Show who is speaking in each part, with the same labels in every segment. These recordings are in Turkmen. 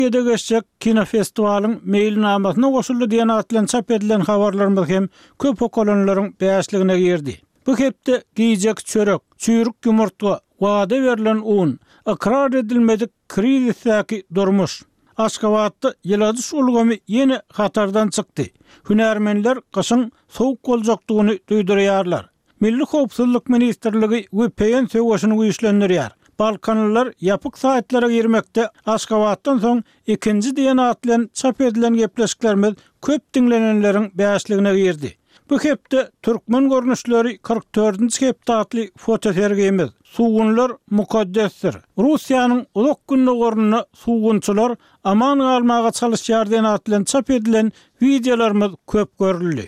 Speaker 1: Geçecek kino festivalın mailnamasına goşuldy diýen atlan çap edilen habarlarymyz hem köp okolanlaryň beýasligine girdi. Bu hepde giýjek çörek, çüýrük ýumurtga, wada berilen un, ikrar edilmedik krizistäki durmuş. Aşgabatda ýyladyş ulgamy ýene hatardan çykdy. Hünärmenler gyşyň sowuk boljakdygyny duýdurýarlar. Milli Howpsuzlyk Ministrligi WPN söwüşini güýçlendirýär. Balkanlılar yapık saatlere girmekte. Aşgabatdan soň ikinci diýen atlan çap edilen gepleşiklerimiz köp dinlenenlerin beýasligine girdi. Bu hepde türkmen görnüşleri 44-nji hepde atly fotosergimiz. Suwunlar mukaddesdir. Russiýanyň ulak günde gornuny suwunçylar aman galmaga çalyşýar diýen atlan çap edilen videolarymyz köp görüldi.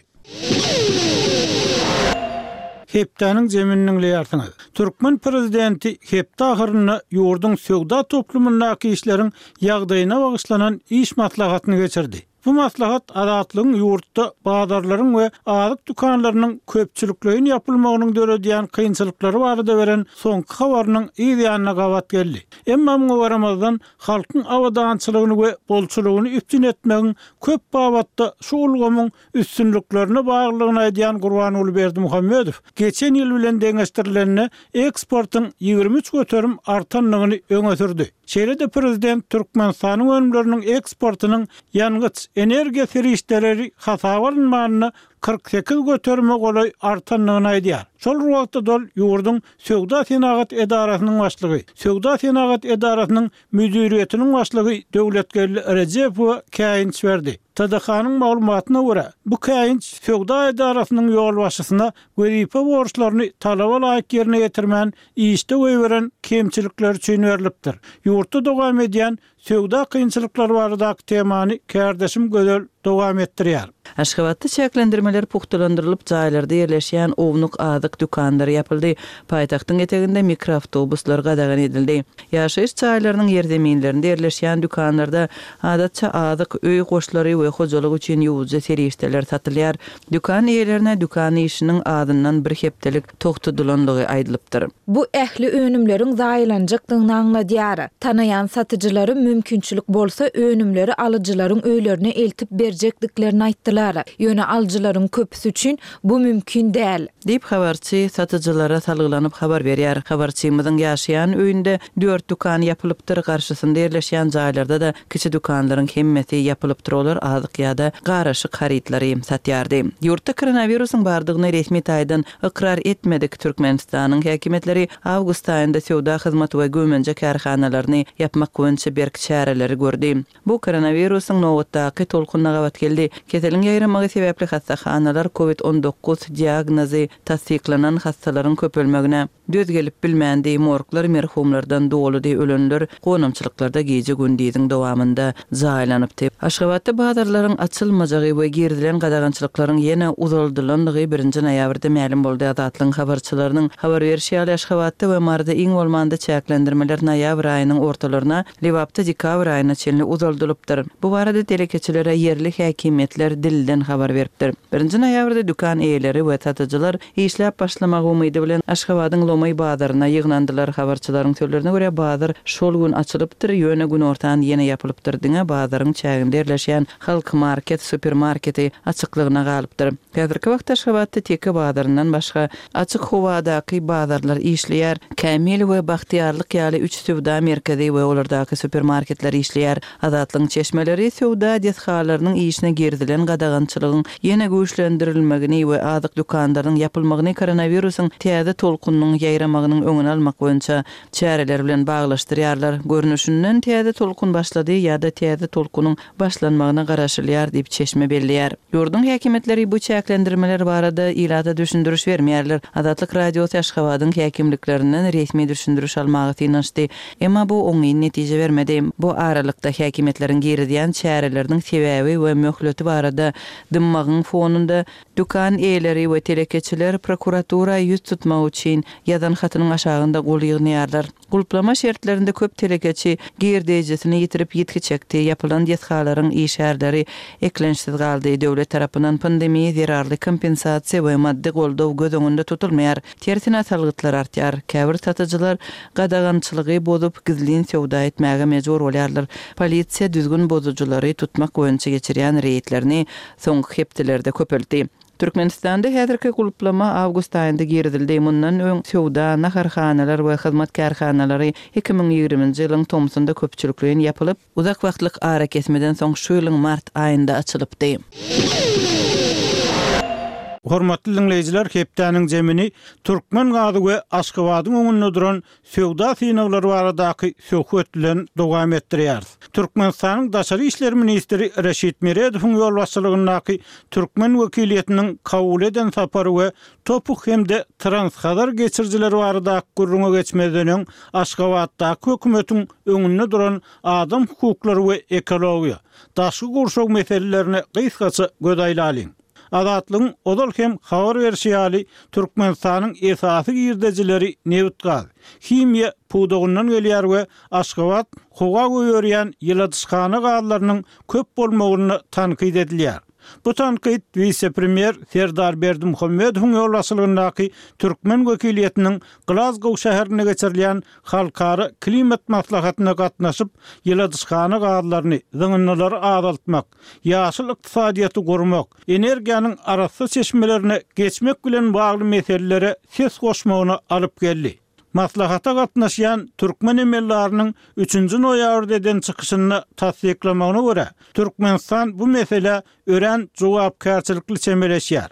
Speaker 1: Hepdanyň zemininiň leýartyny. Türkmen prezidenti hepde ahyryna ýurdun söwda toplumyndaky işleriň ýagdaýyna bagyşlanan iş maslahatyny geçirdi. Bu maslahat adatlygyň ýurtda bazarlaryň we azyk dükanlarynyň köpçülikligiň ýapylmagynyň döredýän kynçylyklary barada beren soňky habarynyň ýa-da gawat geldi. Emma muňa baramazdan halkyň awadançylygyny we bolçulugyny üstün etmegiň köp babatda şu ulgamyň üstünliklerine baglygyny aýdýan Gurbanoğlu Berdimuhammedow geçen ýyl bilen deňeşdirilenine eksportyň 23 göterim artanlygyny öňe sürdi. Şeýle-de prezident Türkmenistanyň önümleriniň eksportynyň ýangıç energiýa serişdeleri hasaba alınmagyny 48 göterme golay artanlygyny aýdýar. Şol wagtda dol ýurdun Söwda Senagat Edarasynyň başlygy, Söwda Senagat Edarasynyň müdiriýetiniň başlygy Döwletgerli Rejepow käýinç berdi. TDH-nyň maglumatyna görä, bu käýinç Söwda Edarasynyň ýol başçysyna wezipe borçlaryny talaba laýyk ýerine ýetirmän işde goýberen kemçilikler üçin berilipdir. Ýurtda dowam edýän söwda kynçylyklary barada temany kärdeşim gözel dowam etdirýär.
Speaker 2: Aşgabatda çäklendirmeler puhtalandyrılıp jaýlarda ýerleşýän ownyk azyk dükandary ýapyldy. Paýtagtyň eteginde mikroawtobuslar gadagan edildi. Ýaşaýyş jaýlarynyň ýerdeminlerinde ýerleşýän dükanlarda adatça azyk öý goşlary we hojalyk üçin ýuwjy serişdeler satylýar. Dükan eýlerine dükan işiniň adyndan bir hepdelik togtudylanlygy aýdylypdyr.
Speaker 3: Bu ähli önümleriň zaýlanjakdygyny anladýar. Tanaýan satyjylary mümkinçilik bolsa önümleri alyjylaryň öýlerine eltip berjekdiklerini aýtdylar. Ýöne alyjylaryň köpüsi üçin bu mümkin däl.
Speaker 2: Diýip habarçy satyjylara salgylanyp habar berýär. Habarçymyzyň ýaşaýan öýünde 4 dukan ýapylypdyr. Garşysynda ýerleşýän jaýlarda da kiçi dukanlaryň hemmeti ýapylypdyr. Olar azyk ýa-da garaşyk harytlary satýardy. Ýurtda koronawirusyň bardygyny resmi taýdan ikrar etmedik. Türkmenistanyň häkimetleri awgust aýynda söwda hyzmat we gömenje karhanalaryny ýapmak goýunça berk çäreleri gördi. Bu koronawirusyň nowatdaky tolkunna gawat geldi. Keteliň ýaýramagy sebäpli hastaxanalar COVID-19 diagnozy tasdiklanan hastalaryň köpelmegine döz gelip bilmändi. Morglar merhumlardan doludy, ölenler gonamçylyklarda gece gündüziň dowamında jaýlanypdy. Aşgabatda bazarlaryň açylmajagy we girdilen gadagançylyklaryň ýene uzaldylanlygy 1-nji noýabrda ma'lum boldy. Adatlyň habarçylarynyň habar berýäri Aşgabatda we marda iň bolmanda çäklendirmeler noýabr aýynyň ortalaryna, Lewapda dekabr aýyna çenli uzaldylypdyr. Bu barada telekeçilere yerli häkimetler dilden habar beripdir. 1-nji noýabrda dükan eýleri we satyjylar işläp başlamak umydy bilen Aşgabatyň Lomay bazaryna ýygnandylar. Habarçylaryň söýlerine görä bazar şol gün açylypdyr, ýöne gün ortadan ýene ýapylypdyr. Diňe bazaryň çäginde ýerleşýän halk market, supermarketi açyklygyna galypdyr. Häzirki wagtda Aşgabatda teki bazaryndan başga açyk howadaky bazarlar işleýär. Kämil we Bahtiýarlyk ýaly 3 söwda merkezi we olardaky supermarketler işleýär. Azatlyň çeşmeleri söwda dethalarynyň işine girdilen gadagançylygyň ýene güýçlendirilmegini we azyk dükanlarynyň ýapylmagyny koronawirusyň täze tolkunyň ýaýramagynyň öňüne almak boýunça çäreler bilen baglaşdyrýarlar. Görnüşinden täze tolkun başlady ýa-da täze tolkunyň başlanmagyna garaşylýar diýip çeşme belliýär. Ýurdun häkimetleri bu çäklendirmeler barada ilada düşündürüş bermeýärler. Adatlyk radio Aşgabatyň häkimliklerinden resmi düşündürüş almagy tynançdy. Emma bu oňy netije bermedi. Bu aralykda häkimetleriň girdiýän çäreleriniň sebäbi we möhleti barada Dymmagın fonunda dukan eýleri we telekeçiler prokuratura ýüz tutmak üçin ýazan hatynyň aşagynda gol ýygnaýarlar. Gulplama şertlerinde köp telekeçi girdejisini ýitirip ýetkiçekdi. Ýapylan ýetgalaryň işärleri eklenşsiz galdy. Döwlet tarapyndan pandemiýa zerarly kompensasiýa we maddi goldaw göz öňünde tutulmaýar. Tersin salgytlar artýar. Käbir satyjylar gadagançylygy bozup gizlin sowda etmäge mejbur bolýarlar. Polisiýa düzgün bozuculary tutmak boýunça geçirýän reýtlerini soňky hepdelerde köpeldi. Türkmenistanda häzirki gulplama awgust aýynda girdildi. Mundan öň sowda, naharhanalar we hyzmat karhanalary 2020-nji ýylyň tomsunda köpçülikliň ýapylyp, uzak wagtlyk ara kesmeden soň şu ýylyň mart aýynda açylypdy.
Speaker 1: Hormatly dinleýijiler, hepdäniň jemini Türkmen gady we Aşgabatyň öňünde duran sowda synaglary baradaky söhbetlerini dowam etdirýär. Türkmenistanyň daşary işler ministri Reşit Meredowyň ýol başçylygyndäki Türkmen wekiliýetiniň kabul eden sapary we topuk hemde transxabar geçirjileri baradaky gurrunga geçmeden öň Aşgabatdaky hökümetiň öňünde duran adam hukuklary we ekologiýa, daşky gurşak meselelerini gysgaça gödaýlalyň. Adatlyň odal hem habar berýäli Türkmenistanyň esasy girdejileri Newtgaz, Himiýa puwdugyndan gelýär we Aşgabat howa goýarýan ýyladyşkana galarynyň köp bolmagyny tankyd edilýär. Bu tankyd vice-premier Serdar Berdimuhammedowyň ýol başçylygyndaky Türkmen wekiliýetiniň Glasgow şäherine geçirilýän halkara klimat maslahatyna gatnaşyp ýyladyşkana galalaryny zyňynlary azaltmak, ýaşyl ykdysadyýaty gurmak, energiýanyň arasy çeşmelerine geçmek bilen bagly meselelere ses goşmagyny alyp geldi. Maslahata gatnaşýan Türkmen emellarynyň 3-nji noýabrda eden çykyşyny tasdiklamagyna görä, Türkmenistan bu mesele ören jogapkärçilikli çemeleşýär.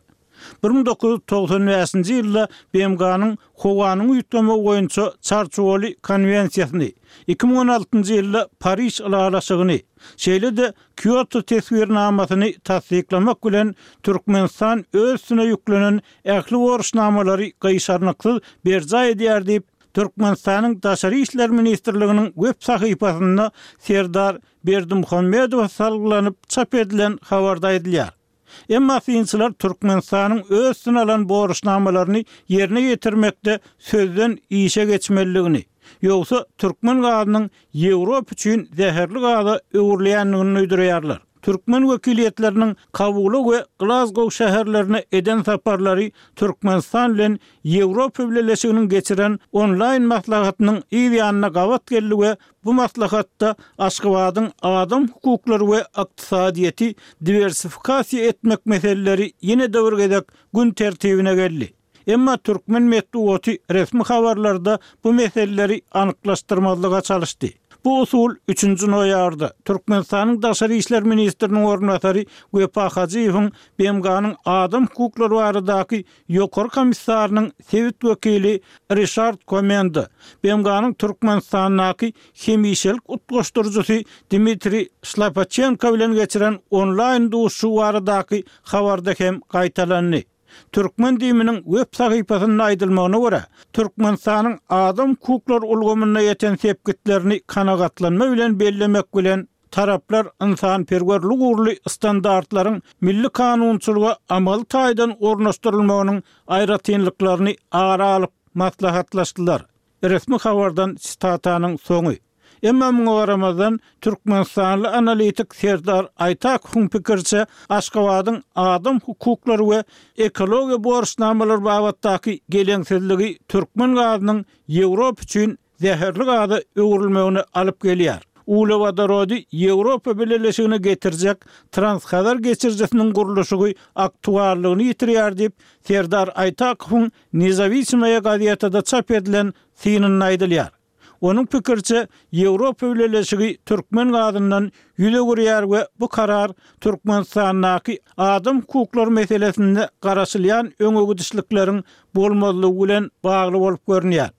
Speaker 1: 1995-nji ýylda BMG-nyň howanyň ýutgamy boýunça çarçowaly konwensiýasyny, 2016-njy ýylda Paris ýylalaşygyny, şeýle-de Kyoto tesbirnamasyny tasdiklamak bilen Türkmenistan öz üstüne ýüklenen ähli borçnamalary gaýşarnyksyz berja edýär diýip Türkmenistanyň daşary işler ministrliginiň web sahypasynda Serdar Berdimuhammedow salgylanyp çap edilen habarda edilýär. Emma fiýinçiler Türkmenistanyň öz üstüne alan borçnamalaryny ýerine ýetirmekde sözden işe geçmeligini, ýogsa Türkmen gadynyň Ýewrop üçin zäherli gady öwürleýänligini öýdürýärler. Türkmen wekiliýetleriniň kabuly we Glasgow şäherlerine eden saparlary Türkmenistan bilen Ýewropa Birleşiginiň geçiren online maslahatynyň ýa-da gawat geldi we bu maslahatda Aşgabatyň adam hukuklary we ykdysadyýaty diversifikasiýa etmek meseleleri ýene döwürgedek gün tertibine geldi. Emma Türkmen medeniýeti resmi habarlarda bu meseleleri anyklaşdyrmalyga çalışdy. Bu usul 3-nji noýabrda Türkmenistanyň daşary işler ministriniň ornatary Wepa Hajiýewiň BMG-nyň adam hukuklary baradaky ýokary komissarynyň sewit wekili Richard Komenda, BMG-nyň Türkmenistandaky hemişelik utgaşdyrjysy Dmitri Slapachenko bilen geçiren online duşu baradaky habarda hem gaýtalandy. Türkmen diýiminiň web sahypasynda aýdylmagyna görä, Türkmenistanyň adam hukuklary ulgamyna ýeten sepgitlerini kanagatlanma bilen bellemek bilen taraplar insan-perwerlik uğurly standartlaryň milli kanunçylyga amal taýdan ornaşdyrylmagynyň aýratynlyklaryny ara alyp maslahatlaşdylar. Resmi habardan statanyň soňy. Emma muňa garamazdan Türkmenistanly analitik Serdar Aytakowyň pikirçe Aşgabatyň adam hukuklary we ekologiýa borçnamalary babatdaky geleňsizligi Türkmen gadynyň Ýewrop üçin zäherli gady öwrülmegine alyp gelýär. Ulewadarody Ýewropa Birleşigine getirjek transxabar geçirjesiniň gurulşy aktuallygyny ýitirýär diýip Serdar Aytakowyň Nezawismaya gaziýetinde çap edilen synyny aýdylýar. Onun pikirçe Ýewropa Birleşigi Türkmen gadyndan ýüle gürýär we bu karar Türkmenistandaky adam hukuklary meselesinde garaşylýan öňe gidişlikleriň bolmalygy bilen bagly bolup görünýär.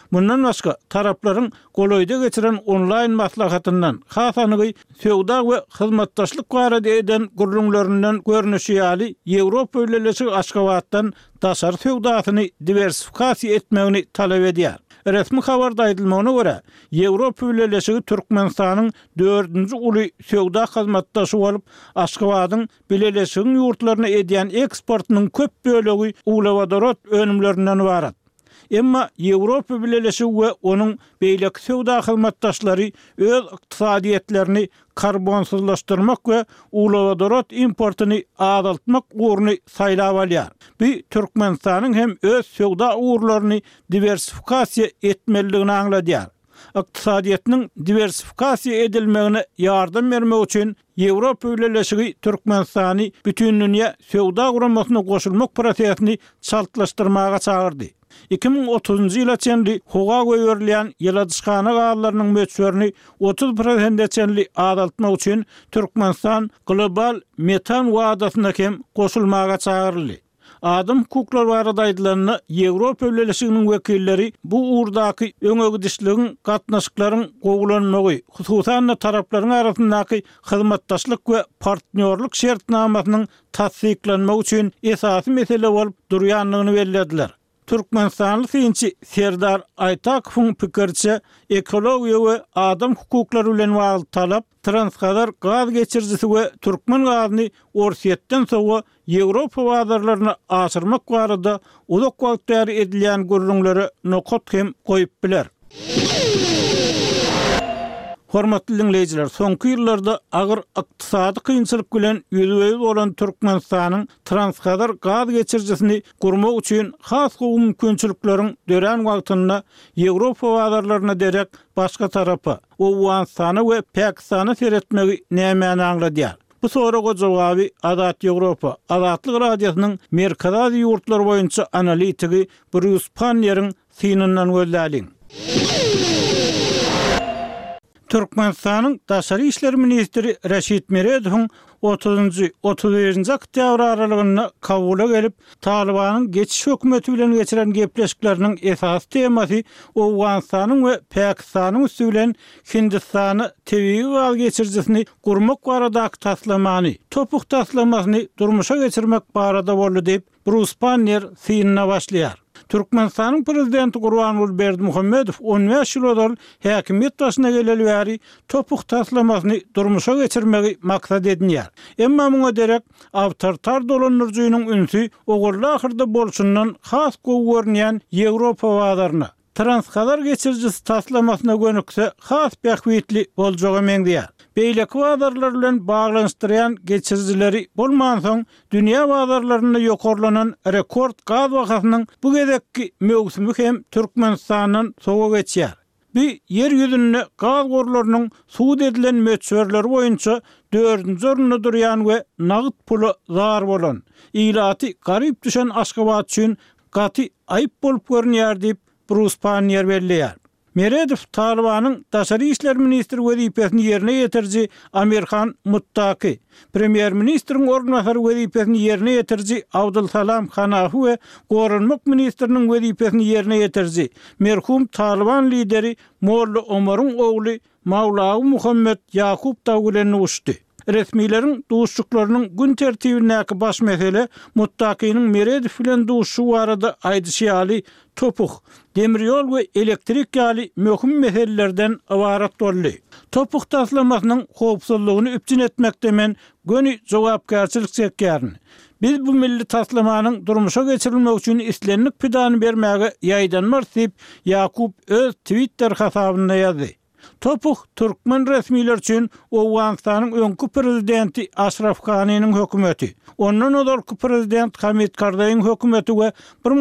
Speaker 1: Bundan başga taraplaryň goloýda geçiren online maslahatyndan hasanygy söwda we hyzmatdaşlyk barada eden gurrunlaryndan görnüşi ýaly Ýewropa ýönelik Aşgabatdan daşary söwdasyny diversifikasiýa etmegini talap edýär. Resmi habarda aýdylmagyna görä, Ýewropa ýönelik Türkmenistanyň 4-nji uly söwda hyzmatdaşy bolup, Aşgabatyň bileşigiň ýurtlaryna edýän eksportynyň köp bölegi uglawadorot önümlerinden barat. Emma Ýewropa bileşigi we onuň beýlek söwda hyzmatdaşlary öz ykdysadyetlerini karbonsuzlaşdyrmak we uglawadorot importyny azaltmak uğruny saýlap alýar. Bu Türkmenistanyň hem öz söwda uğurlaryny diversifikasiýa etmeligini aňladýar. Ykdysadyetiniň diversifikasiýa edilmegine ýardam bermek üçin Ýewropa bileşigi Türkmenistany bütün dünýä söwda guramasyna goşulmak prosesini çaltlaşdyrmaga çağırdy. 2030-njy ýyla çenli hoga goýberlen ýyladyşkana galarynyň möçberini 30% çenli azaltmak üçin Türkmenistan global metan wadasyna hem goşulmaga çağıryldy. Adam hukuklar barada aýdylanyny Ýewropa bileşiginiň wekilleri bu uğurdaky öňegidişligiň gatnaşyklaryň gowulanmagy, hususan taraplaryň arasyndaky hyzmatdaşlyk we partnerlik şertnamasynyň tasdiklanmagy üçin esasy mesele bolup durýanlygyny bellädiler. Türkmenistanly synçy Serdar Aytakowyň pikirçe ekologiýa we adam hukuklary bilen bagly talap Transkazar gaz geçirjisi we Türkmen gazyny Orsiýetden soňra Ýewropa bazarlaryna aşyrmak barada uzak wagt bäri edilýän gurrunlary nokot hem goýup biler. Hormatly dinleyijiler, soňky ýyllarda agyr ykdysady kynçylyk bilen ýüzüňiz bolan Türkmenistanyň Transkazar gaz geçirjisini gurmak üçin has mümkinçilikleriň dören wagtynda Ýewropa bazarlaryna derek başga tarapy, Owganstany we Pakistany seretmegi nämäni aňladýar. Bu soraga jogaby Azat Ýewropa, Azatlyk radiosynyň Merkezi ýurtlar boýunça analitigi Bruce Panner'in synyndan gözläliň. Türkmenistanyň Daşary işler ministri Reşit Meredowyň 30-31-nji oktyabr aralygyna Kabula gelip Talibanyň geçiş hökümeti bilen geçiren gepleşikleriniň esas temasy Owganstanyň we Pakistanyň üstü bilen Hindistany tebii gaz geçirjisini gurmak baradaky taslamany, topuk taslamasyny durmuşa geçirmek barada boldy diýip Bruce Panner synyna başlaýar. Türkmenistanyň prezidenti Gurbanguly Berdimuhammedow 15 ýyl häkimiýet başyna geleli bäri topuk taslamasyny durmuşa geçirmegi maksat edinýär. Emma muňa derek awtoritar dolanyrjynyň ünsü ogurly ahyrda bolşundan has görnýän Ýewropa bazaryna Transkazar geçirjisi taslamasyna gönükse has bähwitli boljagy meňdýär. Beýleki bazarlar bilen baglanşdyrýan geçirjileri bolman soň dünýä bazarlaryna ýokarlanan rekord gaz bahasynyň bu gezekki mögsümi hem Türkmenistanyň soňa geçýär. Bu yer ýüzünde gaz gorlarynyň suud edilen möçberleri boýunça 4-nji orunda durýan we nagyt pulu zar bolan, ýylaty garyp düşen Aşgabat üçin gaty aýyp bolup görünýär diýip Bruce Panner belläýär. Meredow Talibanyň Daşary işler ministri wezipesini ýerine ýetirji Amirhan Muttaqi, premier ministriň ornbasary wezipesini ýerine ýetirji Abdulsalam Hanafi we gorunmak ministriniň wezipesini ýerine ýetirji merhum Taliban lideri Molla Omaryň ogly Mawlawy Muhammed Yaqub Dawgulenni uçdy. Resmilerin duşçuklarynyň gün tertibindäki baş mesele Muttaqinyň Meredow bilen duşşu barada aýdyşy ýaly topuk, demir ýol we elektrik ýaly möhüm meselelerden ibarat boldy. Topuk taslamasynyň howpsuzlygyny üpçün etmekde men göni jogapkärçilik çekýärni. Biz bu milli taslamanyň durmuşa geçirilmek üçin islenlik pidany bermäge ýaýdanmar diýip Yaqub öz Twitter hasabynda ýazdy. Topuk Türkmen resmiler üçin Owganstanyň öňkü prezidenti Ashraf Ghani'niň hökümeti, ondan öňki prezident Hamid Karzaýyň hökümeti we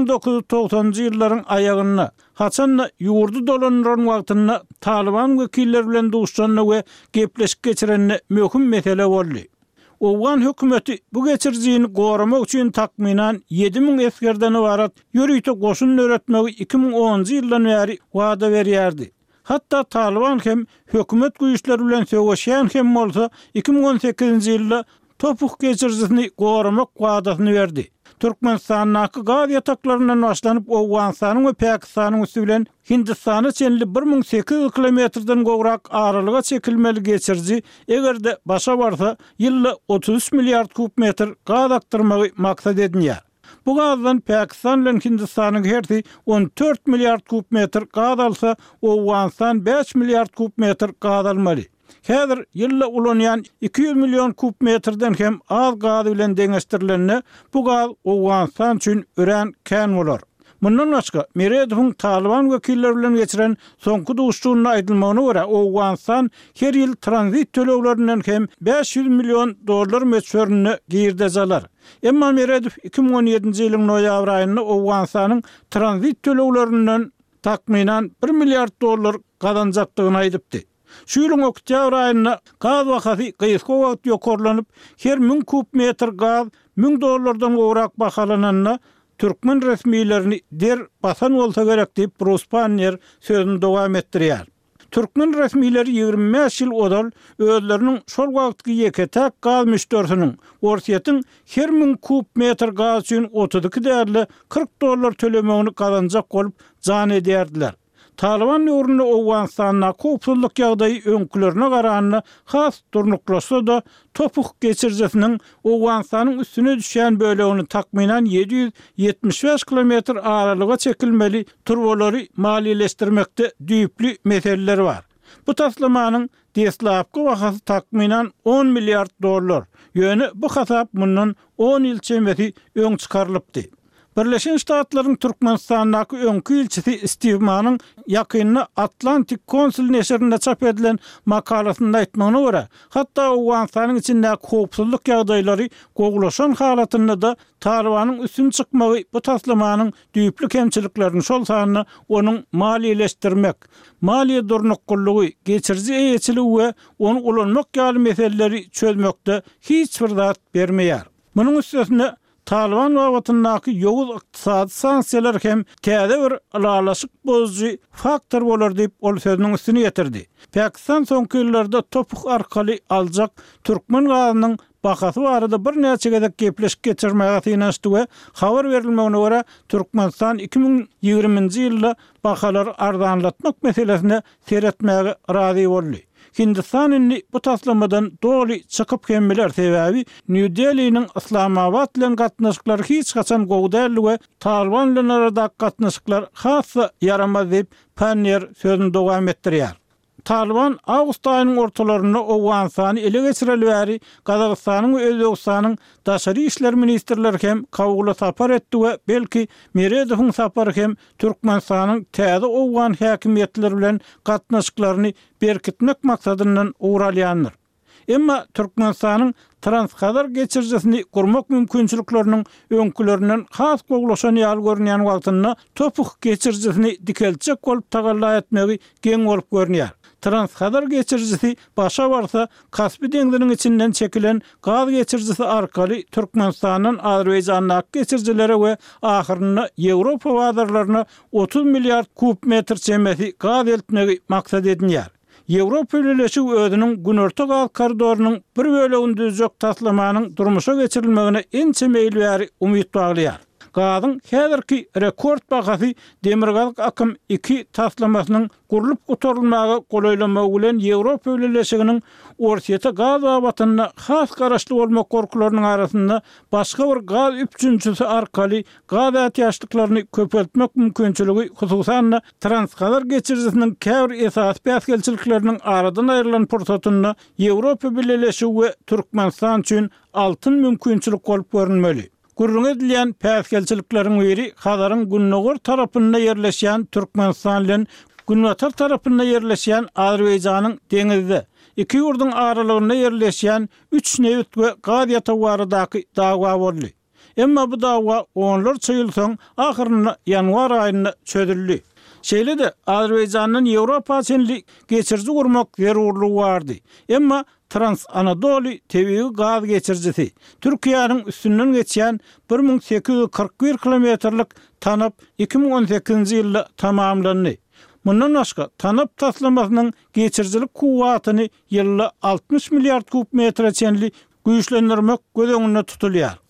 Speaker 1: 1990-njy ýyllaryň aýagyna haçan ýurdu dolanýan wagtynda Taliban wekilleri bilen duşjanyny we gepleşik geçirenine möhüm mesele boldy. Owgan hökümeti bu geçirjini goramak üçin takminan 7000 eskerden ibarat ýörüýte goşun öretmegi 2010-njy ýyldan bäri wada berýärdi. Hatta Taliban hem hökümet güýçleri bilen söwüşýän hem bolsa 2018-nji ýylda topuk geçirjisini goramak wadasyny berdi. Türkmenistanyň gaz ýataklaryndan başlanyp Awganistanyň we Pakistanyň üstü bilen Hindistana çenli 1800 kilometrden gowrak aralyga çekilmeli geçirji egerde başa barsa ýylda 33 milliard kubmetr gaz aktyrmagy maksat edilýär. Bu gazdan Pakistan bilen Hindistanyň herti 14 milliard kubmetr gaz alsa, Awganistan 5 milliard kubmetr gaz almaly. Häzir ýylda ulanýan 200 milyon kubmetrden hem az gaz bilen deňeşdirilenne bu gaz Awganistan üçin ören kän bolar. Mundan başga Meredowyň Taliban wekilleri bilen geçiren soňky duşuşyna aýdylmagyna görä Awganistan her ýyl tranzit töleglerinden hem 500 milyon dollar meçhörüni girdejalar. Emma Meredow 2017-nji ýylyň noýabr aýynda Awganistanyň tranzit töleglerinden takminan 1 milliard dollar gazanjakdygyny aýdypdy. Şu ýylyň oktyabr aýynda gaz wakaty gysga wagt ýokarlanyp her 1000 kubmetr gaz 1000 dollardan gowrak bahalananna Türkmen resmilerini der basan bolsa gerek diýip Bruspanyer sözüni dowam etdirýär. Türkmen resmileri 25 ýyl odal özleriniň şol wagtky ýeketäk gaz müşterisiň orsiýetin her 1000 kubmetr gaz üçin 32 därli 40 dollar tölemegini gazanjak bolup jan edýärdiler. Taliban ýurunda Awganistanyň kopsullyk ýagdaýy öňkülerine garanyna has durnuklaşsa da topuk geçirjesiniň Awganistanyň üstüne düşen bölegini takminan 775 kilometr aralyga çekilmeli turbolary maliýeleşdirmekde düýpli meseleler bar. Bu taslamanyň deslapky bahasy takminan 10 milliard dollar. Ýöne bu hasap mundan 10 ýyl çemeti öň çykarylypdy. Birleşen Ştatlaryň Türkmenistanyň öňkü ilçisi Steve Mann'ın ýakyny Atlantik Konsul neşrinde çap edilen makalasynda aýtmagyna görä, hatda Awganistanyň içinde kopsullyk ýagdaýlary gowlaşan halatynda da Talibanyň üstün çykmagy bu taslamanyň düýpli kemçiliklerini şol sanyny onuň maliýeleşdirmek, maliýe durnuklugy, geçirji eýetçiligi we onu ulanmak ýaly meseleleri çözmekde hiç bir zat bermeýär. Munyň üstüne Taliban wagtyndaky ýowuz ykdysady sanksiýalar hem täze bir alalaşyk bozucu faktor bolar diýip ol sözüniň üstüne ýetirdi. Pakistan soňky ýyllarda topuk arkaly aljak türkmen gazynyň bahasy barada bir näçe gezek gepleşip geçirmäge tynaşdy we habar berilmegine görä Türkmenistan 2020-nji ýylda bahalary arzanlatmak meselesine seretmäge razy boldy. Hindistanyň bu taslamadan doly çykyp gelmeler sebäbi New Delhi'nin Islamabad bilen gatnaşyklary hiç gaçan gowdaly we Taliban bilen arada gatnaşyklar hassa yaramaz diýip Panyer sözüni dowam etdirýär. Taliban awgust aýynyň ortalarynda Awganistany ele geçireli bäri Gazagystanyň we Özbegistanyň daşary işler ministrleri hem kawgula sapar etdi we belki Meredowyň sapary hem Türkmenistanyň täze Awgan häkimetleri bilen gatnaşyklaryny berkitmek maksadyndan uğralýandyr. Emma Türkmenistanyň transkazar geçirjesini gurmak mümkinçilikleriniň öňkülerinden has gowlaşan ýaly görünýän wagtynda topuk geçirjesini dikelçek bolup tagalla etmegi geň bolup görünýär. Transkazar geçirjesi başa barsa Kaspy deňziniň içinden çekilen gaz geçirjesi arkaly Türkmenistanyň Azerbaýjanyň geçirjelere we ahyrynda Ýewropa bazarlaryna 30 milliard kubmetr çemeti gaz eltmegi maksat edilýär. Ýewropa ýöneşigi özüniň günorta gaz koridorunyň bir bölegini düzjek taslamanyň durmuşa geçirilmegine ençe meýil bäri umyt baglaýar. Gazyň häzirki rekord bahasy Demirgaz akym 2 taslamasynyň gurulup gotarylmagy golaýlamagy bilen Ýewropa ýöneşiginiň orsiýete gaz abatyna has garaşly bolmak gorkularynyň arasynda başga bir gaz üçünçüsi arkaly gaz ätýaşlyklaryny köpeltmek mümkinçiligi hususan transkazar geçirjesiniň käbir esas bäsgelçilikleriniň aradan aýrylan pursatyny Ýewropa Birleşigi we Türkmenistan üçin altyn mümkinçilik bolup görünmeli. Gurrun edilen päsgelçilikleriň biri Hazaryň Günnogor tarapynda ýerleşýän Türkmenistan bilen Günwatar tarapynda ýerleşýän Azerbaýjanyň deňizde iki ýurduň aralygynda ýerleşýän 3 newit we gaz ýatagy dawa boldy. Emma bu dawa onlarça ýyl soň ahyrynda ýanwar aýynda çözüldi. Şeýle-de Azerbaýjanyň Ýewropa çenli geçirji gurmak zerurlugy bardy. Emma Trans-Anadolu tebiği gaz geçirjisi Türkiýanyň üstünden geçýän 1841 kilometrlik tanap 2018-nji ýylda tamamlandy. Mundan başga tanap taslamasynyň geçirjilik kuwatyny ýylda 60 milliard kubmetre çenli güýçlendirmek göz öňünde tutulýar.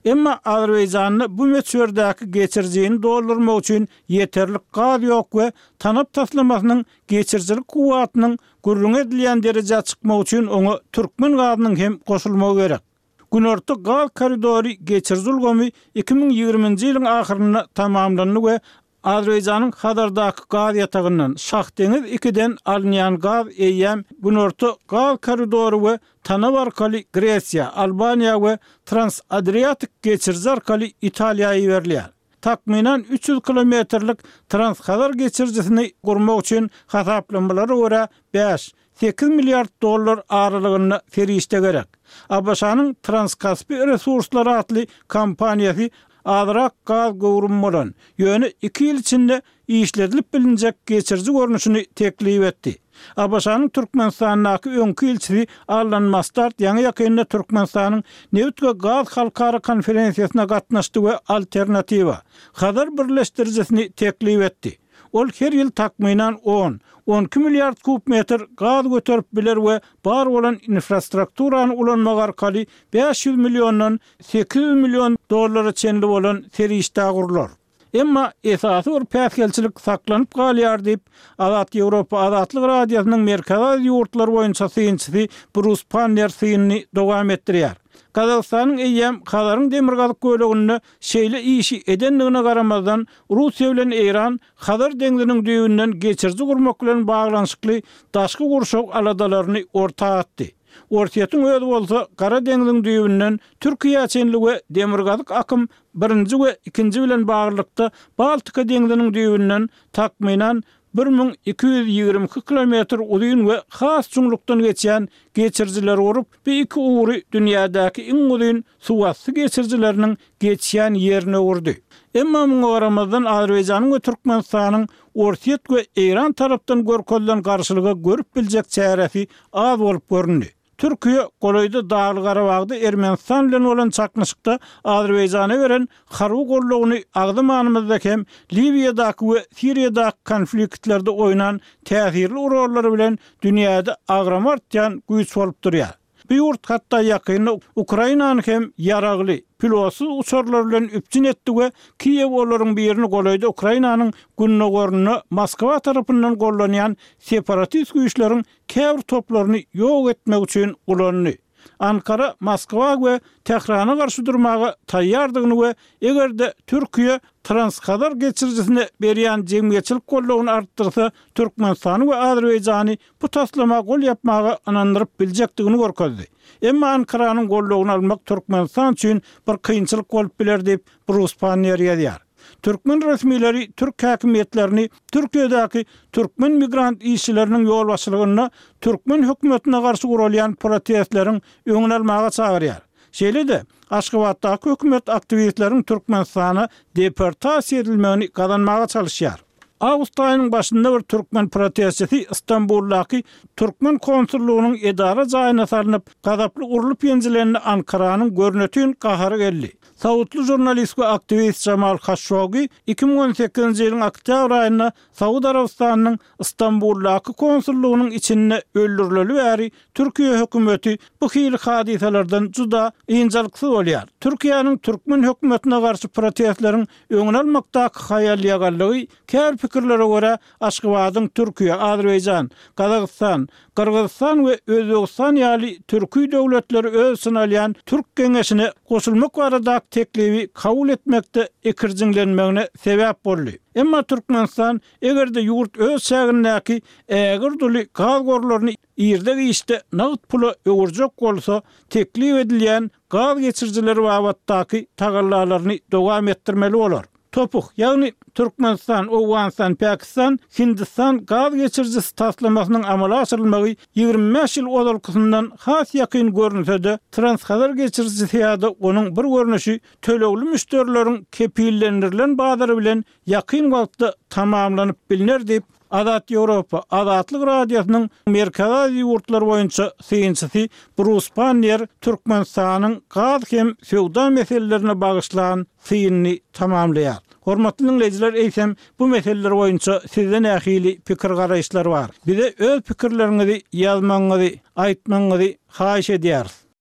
Speaker 1: Emma Azerbaycanny bu meçhurdäki geçirjiğini doldurmak üçin yeterlik gaz ýok we tanap taslamasynyň geçirjilik kuwatynyň gurrun edilýän derejä çykmak üçin oňa türkmen gazynyň hem goşulmagy gerek. Günorta gaz koridory geçirzilgemi 2020-nji ýylyň ahyryna tamamlandy we Azerbayjanyň Hadardaky gaz ýatagyndan Şahdeňiz 2-den alınýan gaz eýýäm Günorta gaz koridory we Tanap arkaly Gresiýa, Albaniýa we Transadriatik geçirji arkaly Italiýaýa berilýär. Takminan 300 kilometrlik Transhadar geçirjisini gurmak üçin hasaplamalara görä 5-8 milliard dollar aralygyna ferişde gerek. Abaşanyň Transkaspi Resurslary adly kompaniýasy Adrak gaz gowrum bolan ýöne 2 ýyl içinde işledilip bilinjek geçirji görnüşini teklip etdi. Abaşanyň Türkmenistanyňky öňkü elçisi Allan Mastart ýa-ni ýakynda Türkmenistanyň Newtga gaz halkara konferensiýasyna gatnaşdy we alternatiwa Hadar birleşdirjisini teklip etdi. Ol her ýyl takminan 10-12 milliard kubmetr gaz göterip biler we bar bolan infrastrukturany ulanmak arkaly 500 milliondan 800 million dollara çenli bolan ferişde gurulur. Emma esasy bir päsgelçilik saklanyp galýar diýip Azat Ýewropa Azatlyk radiosynyň merkezi ýurtlar boýunça synçysy Bruce Panner synyny dowam etdirýär. Kazakstanyň eýýäm Hadaryň demirgazyk göleginde şeýle işi edenligine garamazdan Russiýa bilen Iran Hadar deňziniň düýbünden geçirji gurmak bilen baglanyşykly daşky gurşak aladalaryny ortaga atdy. Ortaýatyň öýdi bolsa Gara deňziň düýbünden Türkiýe çenli we demirgazyk akym 1-nji we 2-nji bilen baglykda Baltika deňziniň düýbünden takminan 1222 kilometr uzun we has çuňlukdan geçýän geçirjiler urup, bu iki uğru dünýädäki iň uzun suwasy geçirjileriniň geçýän ýerine urdy. Emma muňa garamazdan Azerbaýjanyň we Türkmenistanyň Ortaýat we Iran tarapdan görkezlen garşylygy görüp biljek çäresi az bolup göründi. Türkiýe golayda Dağly Garabagda Ermenistan bilen bolan çaknyşykda Azerbaýjana beren harby gollugyny agdymanymyzda hem Libiýadaky we Siriýadaky konfliktlerde oynan täsirli rollary bilen dünýäde agramartýan güýç bolup durýar. Bu ýurt hatda ýakynda Ukrainany hem ýaragly pilotsuz uçarlar bilen üpçün etdi we Kiyew olaryň birini golayda Ukrainanyň günnägörüni Moskwa tarapyndan gollanýan separatist güýçleriň käbir toplaryny ýok etmek üçin ulandy. Ankara, Moskwa we Tehrana garşy durmagy taýýardygyny we egerde Türkiýe Transhadar geçirjisine berýän jemgyýetçilik gollugyny artdyrsa, Türkmenistan we Azerbaýjany bu taslama gol ýapmagy anandyryp biljekdigini görkezdi. Emma Ankaranyň gollugyny almak Türkmenistan üçin bir kynçylyk bolup biler diýip Bruce Panner ýazýar. Türkmen resmileri Türk häkimetlerini Türkiýedäki türkmen migrant işçileriniň ýol başlygyna türkmen hökümetine garşy gurulýan protestleriň öňüne almaga çagyrýar. Şeýle-de Aşgabatdaky hökümet aktivistleriň Türkmenistana deportasiýa edilmegini gazanmaga çalışýar. Awgust aýynyň başynda bir türkmen protestçisi Istanbuldaky türkmen konsullugynyň edara jaýyna salynyp gazaply urulyp ýenjilerini Ankaranyň görnetýän gahary geldi. Saudly jurnalist we aktivist Jamal Khashoggi 2018-nji ýylyň oktyabr aýynda Saud Arabistanynyň Istanbuldaky konsullugynyň içinde öldürileli bäri Türkiýe hökümeti bu hili hadiselerden juda ýynjylyksy bolýar. Türkiýanyň türkmen hökümetine garşy protestleriň öňüne almakdaky haýallygalygy käbir pikirlere görä Aşgabatyň Türkiýe, Azerbaýjan, Kazakystan, Kyrgyzstan we Özbegistan ýaly türkmen döwletleri öz synalýan Türk Geňeşine goşulmak barada teklibi kabul etmekde ekirjinlenmegine sebäp boldy. Emma Türkmenistan egerde ýurt öz şäherindäki ägir duly gaz gorlaryny ýerde işde nagd pula öwürjek bolsa, teklip edilýän gaz geçirjileri wagtdaky tagallalaryny dowam etdirmeli bolar. Topuk, ýagny Türkmenistan, Owganistan, Pakistan, Hindistan gaz geçirjisi taslamasynyň amala asyrylmagy 25 ýyl odalkysyndan has ýakyn görünse-de Transhadar geçirjisi ýa-da onuň bir görnüşi tölegli müşterileriň kepillendirilen bazary bilen ýakyn wagtda tamamlanyp biliner diýip Azat Ýewropa Azatlyk radiosynyň merkezi ýurtlar boýunça synçysy Bruce Panner Türkmenistanyň gaz hem sowda meselelerine bagyşlanan synyny tamamlaýar. Hormatly dinleyijiler, eýsem bu meseleler boýunça sizden ähili pikir garaýşlar bar. Bize öz pikirleriňizi ýazmaňyzy, aýtmaňyzy haýyş edýäris.